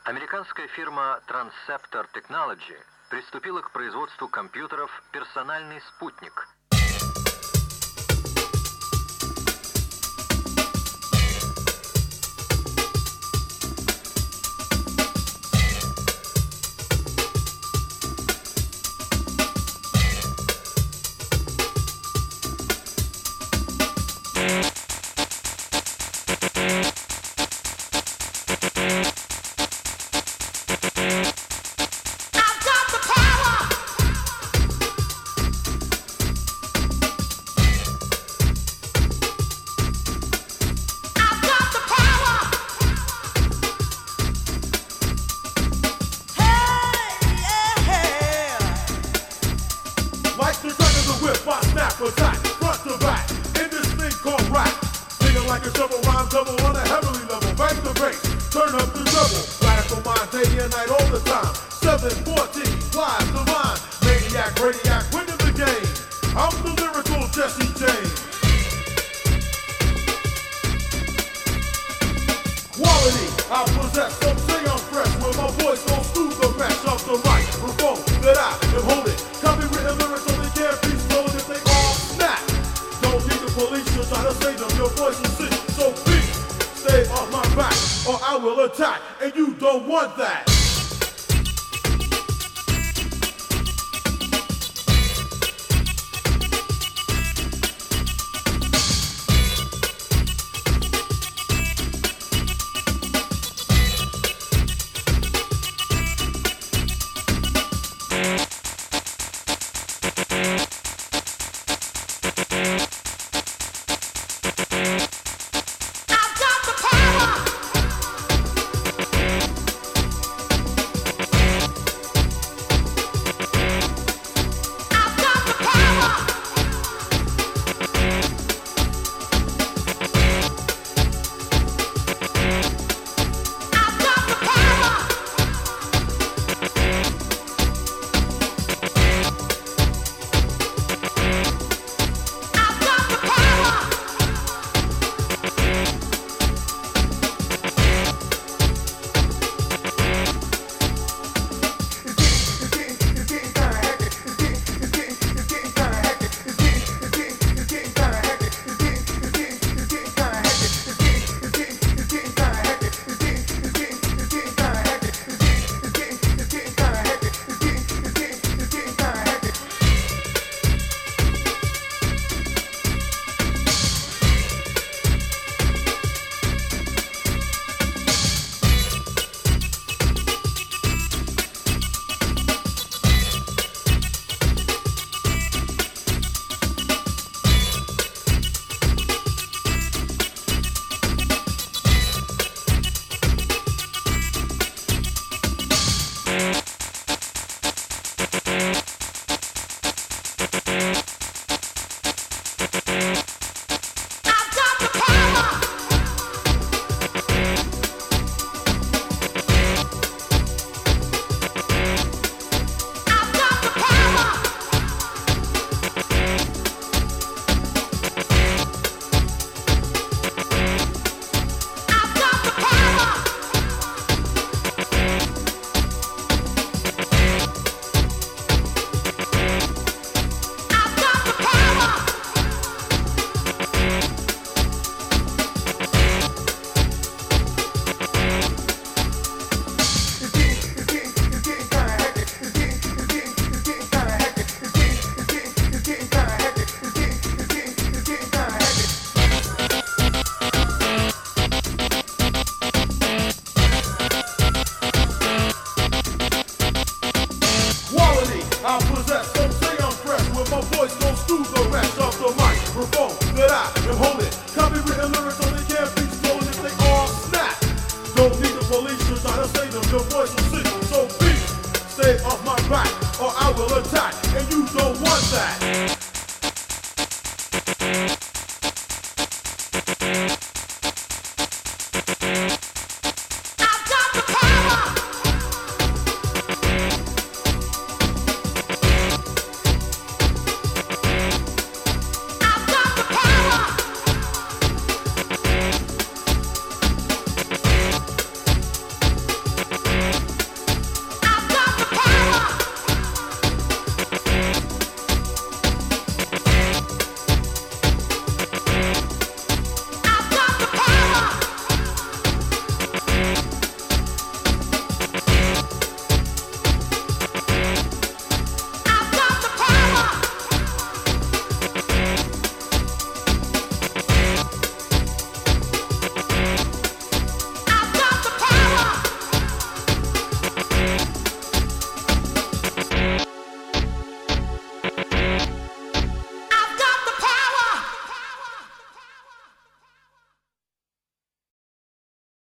Американская фирма Transceptor Technology приступила к производству компьютеров «Персональный спутник». Attack, front to back, in this thing called rap. Thinking like a shovel, rhyme double on a heavenly level. Bang the bass, turn up the double. Radical mind, day and night, all the time. 714, live, divine. Maniac, radiac, winning the game. I'm the lyrical Jesse James. Quality, I possess, some say I'm fresh. When my voice goes through the mesh of the microphone that I am holding. Copywritten lyrics only can't be stolen if they all snap. Don't need the police to try to save them. Your voice is sick, so please stay off my back, or I will attack, and you don't want that. I possess, some say I'm fresh. When my voice goes through the rest of the microphone that I am holding. Copywritten lyrics only can't be stolen if they all snap. Don't need the police to try to save them. Your voice is sick, so please stay off my back, or I will attack, and you don't want that.